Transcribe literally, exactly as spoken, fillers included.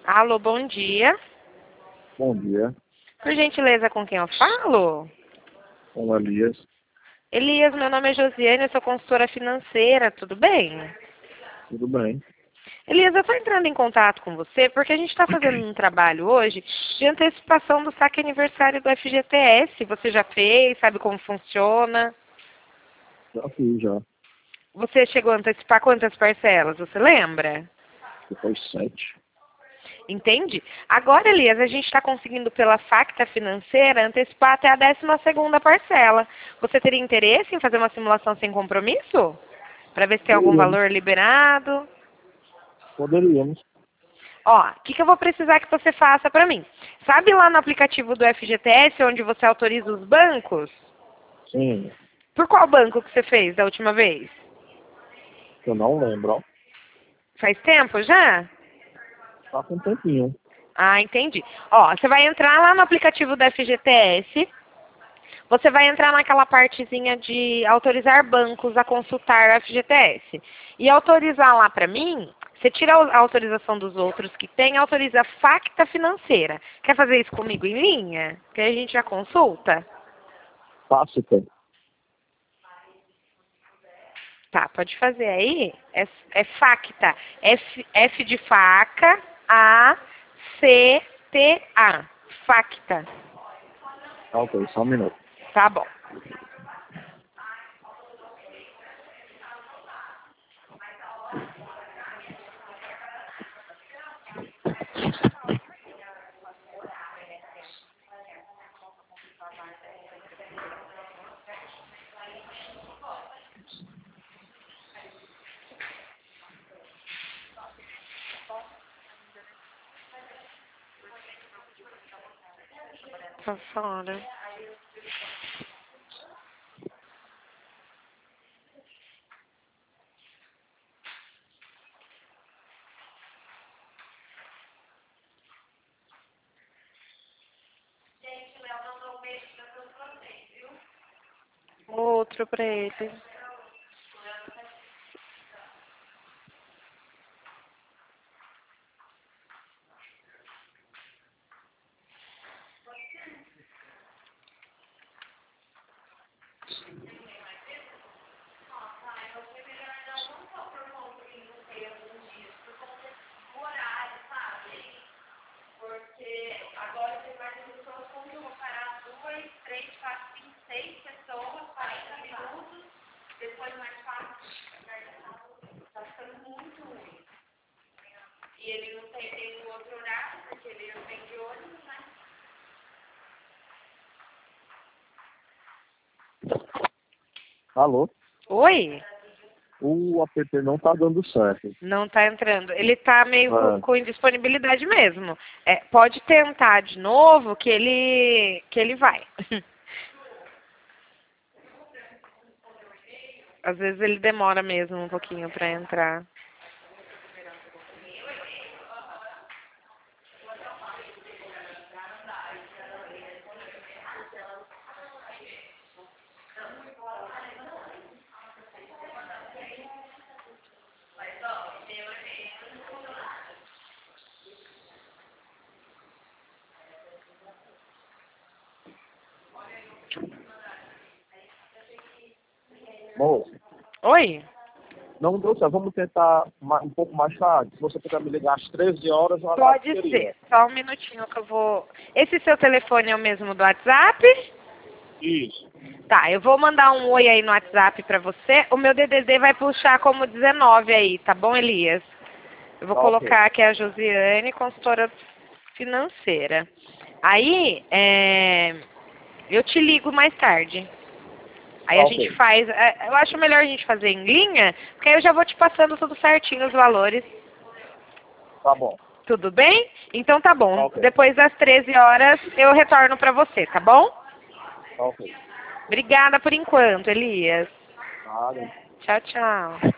Alô, bom dia. Bom dia, Por gentileza, com quem eu falo? com o Elias. Elias, meu nome é Josiane, eu sou consultora financeira, tudo bem? Tudo bem? Elias, eu estou entrando em contato com você porque a gente está fazendo um trabalho hoje de antecipação do saque aniversário do F G T S. Você já fez? Sabe como funciona? Já fiz, já. Você chegou a antecipar quantas parcelas? Você lembra? Depois sete. Entende? Agora, Elias, a gente está conseguindo pela Facta Financeira antecipar até a décima segunda parcela. Você teria interesse em fazer uma simulação sem compromisso? Para ver se tem algum Poderíamos. valor liberado? Poderíamos. Ó, o que, que eu vou precisar que você faça para mim? Sabe lá no aplicativo do F G T S, onde você autoriza os bancos? Sim, Por qual banco que você fez da última vez? eu não lembro, ó. Faz tempo já? Tá com um tempinho. Ah, entendi. Ó, você vai entrar lá no aplicativo do F G T S. Você vai entrar naquela partezinha de autorizar bancos a consultar o F G T S. E autorizar lá para mim, você tira a autorização dos outros que tem e autoriza a Facta Financeira. Quer fazer isso comigo em linha? Que aí a gente já consulta? Tácita. Tá, pode fazer aí. É, é Facta. F, F de faca, A, C, T, A. Facta. Tá, ok, só um minuto. Tá bom. Tá fora. Outro pra ele. Alô? Oi? O app não tá dando certo. Não tá entrando. Ele tá meio com, É, com indisponibilidade mesmo. É, pode tentar de novo que ele que ele vai. Às vezes ele demora mesmo um pouquinho para entrar. moço, Oi? não deu certo. Vamos tentar ma- um pouco mais tarde. Se você puder me ligar às treze horas, eu Pode agradeceria. ser. Só um minutinho que eu vou. Esse seu telefone é o mesmo do WhatsApp? Isso. Tá, eu vou mandar um oi aí no WhatsApp pra você. O meu D D D vai puxar como dezenove aí, tá bom, Elias? Eu vou Tá, ok. colocar aqui a Josiane, consultora financeira. Aí, é, eu te ligo mais tarde. Aí Tá, a gente ok. faz. é, Eu acho melhor a gente fazer em linha, porque aí eu já vou te passando tudo certinho, os valores. Tá bom. Tudo bem? Então tá Tá, bom. ok. Depois das treze horas eu retorno pra você, tá bom? Tá, ok. Obrigada por enquanto, Elias. Nada. Tchau, tchau.